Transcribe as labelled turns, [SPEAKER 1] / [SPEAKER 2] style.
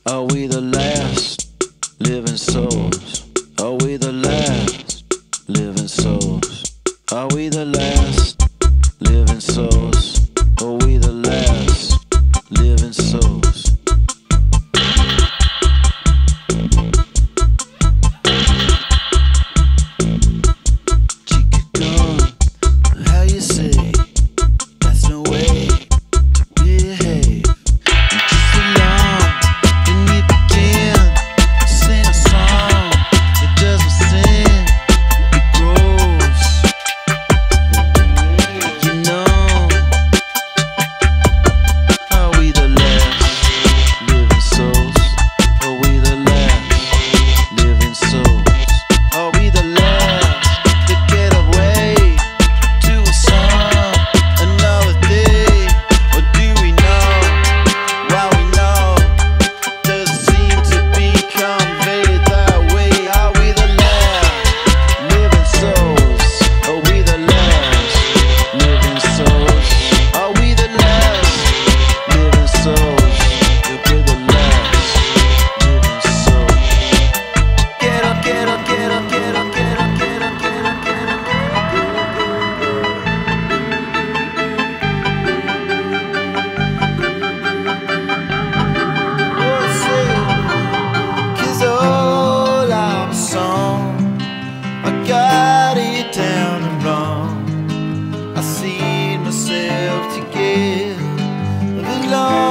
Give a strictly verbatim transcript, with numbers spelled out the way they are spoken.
[SPEAKER 1] Are we the last living souls? Are we the last living souls? Are we the last living souls? Are we the last living souls? Chica gone, how you say? That's no way to behave. Got it down and wrong. I see myself together alone.